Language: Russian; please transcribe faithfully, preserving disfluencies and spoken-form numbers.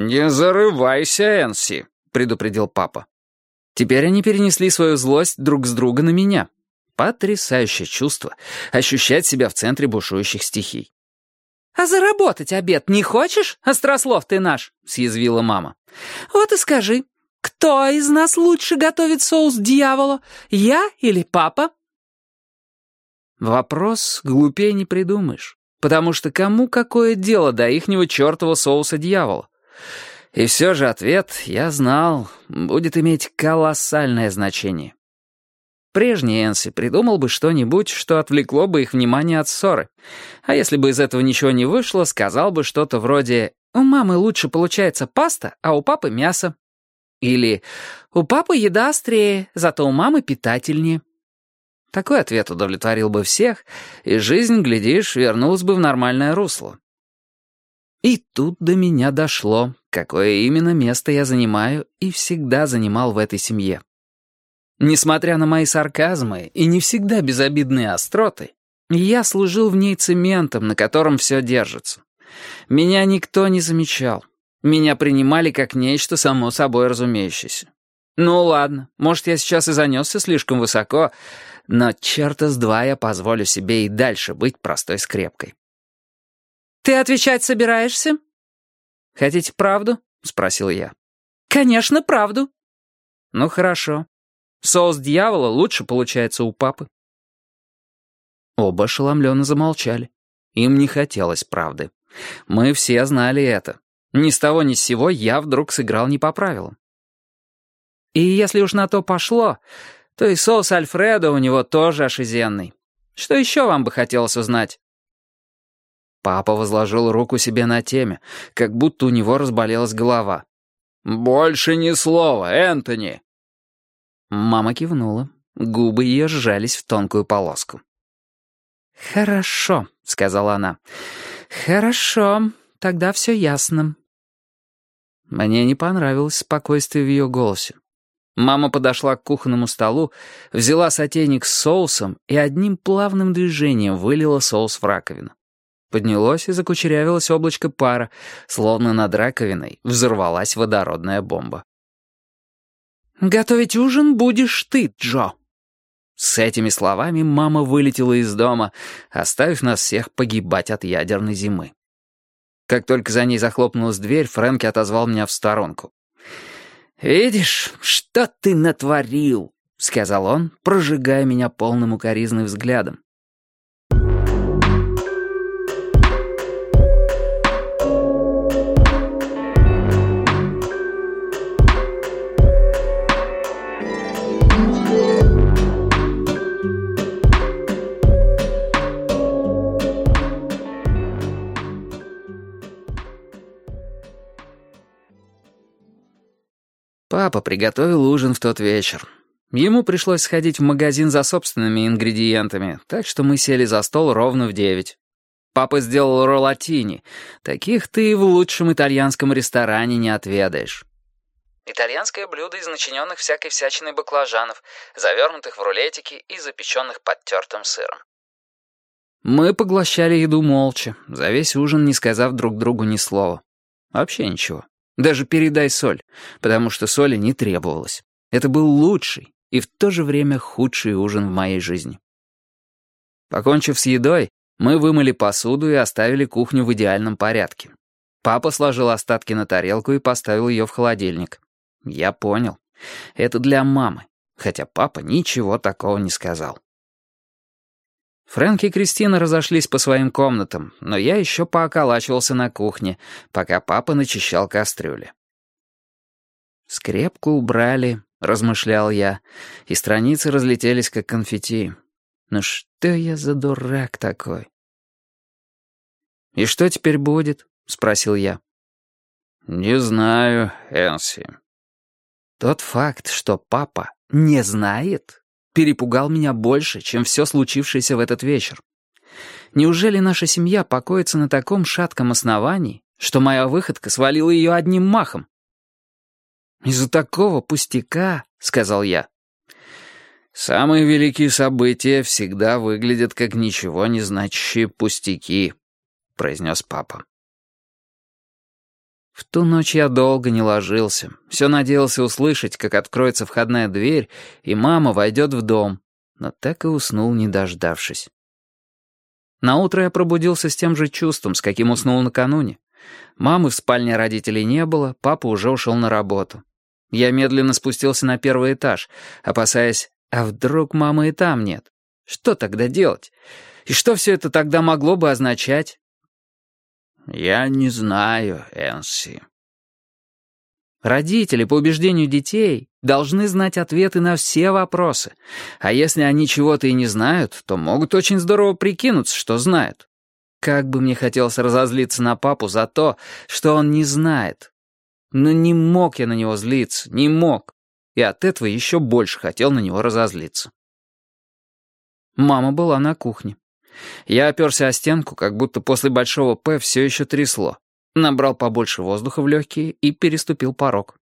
«Не зарывайся, Энси», — предупредил папа. Теперь они перенесли свою злость друг с друга на меня. Потрясающее чувство — ощущать себя в центре бушующих стихий. «А заработать обед не хочешь, острослов ты наш?» — съязвила мама. «Вот и скажи, кто из нас лучше готовит соус дьявола, я или папа?» Вопрос глупее не придумаешь, потому что кому какое дело до ихнего чертова соуса дьявола? И все же ответ, я знал, будет иметь колоссальное значение. Прежний Энси придумал бы что-нибудь, что отвлекло бы их внимание от ссоры. А если бы из этого ничего не вышло, сказал бы что-то вроде «У мамы лучше получается паста, а у папы мясо». Или «У папы еда острее, зато у мамы питательнее». Такой ответ удовлетворил бы всех, и жизнь, глядишь, вернулась бы в нормальное русло. И тут до меня дошло, какое именно место я занимаю и всегда занимал в этой семье. Несмотря на мои сарказмы и не всегда безобидные остроты, я служил в ней цементом, на котором все держится. Меня никто не замечал. Меня принимали как нечто само собой разумеющееся. Ну ладно, может, я сейчас и занесся слишком высоко, но черта с два я позволю себе и дальше быть простой скрепкой. «Ты отвечать собираешься?» «Хотите правду?» — спросил я. «Конечно, правду». «Ну хорошо. Соус дьявола лучше получается у папы». Оба ошеломленно замолчали. Им не хотелось правды. Мы все знали это. Ни с того ни с сего я вдруг сыграл не по правилам. И если уж на то пошло, то и соус Альфредо у него тоже ошизенный. Что еще вам бы хотелось узнать?» Папа возложил руку себе на теме, как будто у него разболелась голова. «Больше ни слова, Энтони!» Мама кивнула. Губы ее сжались в тонкую полоску. «Хорошо», — сказала она. «Хорошо, тогда все ясно». Мне не понравилось спокойствие в ее голосе. Мама подошла к кухонному столу, взяла сотейник с соусом и одним плавным движением вылила соус в раковину. Поднялось и закучерявилось облачко пара, словно над раковиной взорвалась водородная бомба. «Готовить ужин будешь ты, Джо». С этими словами мама вылетела из дома, оставив нас всех погибать от ядерной зимы. Как только за ней захлопнулась дверь, Фрэнки отозвал меня в сторонку. «Видишь, что ты натворил?» — сказал он, прожигая меня полным укоризной взглядом. Папа приготовил ужин в тот вечер. Ему пришлось сходить в магазин за собственными ингредиентами, так что мы сели за стол ровно в девять. Папа сделал роллатини. Таких ты и в лучшем итальянском ресторане не отведаешь. Итальянское блюдо из начиненных всякой всячиной баклажанов, завернутых в рулетики и запеченных под тертым сыром. Мы поглощали еду молча, за весь ужин не сказав друг другу ни слова. Вообще ничего. Даже передай соль, потому что соли не требовалось. Это был лучший и в то же время худший ужин в моей жизни. Покончив с едой, мы вымыли посуду и оставили кухню в идеальном порядке. Папа сложил остатки на тарелку и поставил ее в холодильник. Я понял. Это для мамы, хотя папа ничего такого не сказал. Фрэнк и Кристина разошлись по своим комнатам, но я еще пооколачивался на кухне, пока папа начищал кастрюли. «Скрепку убрали», — размышлял я, и страницы разлетелись, как конфетти. «Ну что я за дурак такой?» «И что теперь будет?» — спросил я. «Не знаю, Энси». Тот факт, что папа не знает, перепугал меня больше, чем все случившееся в этот вечер. Неужели наша семья покоится на таком шатком основании, что моя выходка свалила ее одним махом? «Из-за такого пустяка», — сказал я. «Самые великие события всегда выглядят как ничего не значащие пустяки», — произнес папа. В ту ночь я долго не ложился. Все надеялся услышать, как откроется входная дверь, и мама войдет в дом, но так и уснул, не дождавшись. Наутро я пробудился с тем же чувством, с каким уснул накануне. Мамы в спальне родителей не было, папа уже ушел на работу. Я медленно спустился на первый этаж, опасаясь, а вдруг мамы и там нет? Что тогда делать? И что все это тогда могло бы означать? «Я не знаю, Энси». Родители, по убеждению детей, должны знать ответы на все вопросы. А если они чего-то и не знают, то могут очень здорово прикинуться, что знают. Как бы мне хотелось разозлиться на папу за то, что он не знает. Но не мог я на него злиться, не мог. И от этого еще больше хотел на него разозлиться. Мама была на кухне. Я оперся о стенку, как будто после большого «П» все еще трясло. Набрал побольше воздуха в легкие и переступил порог.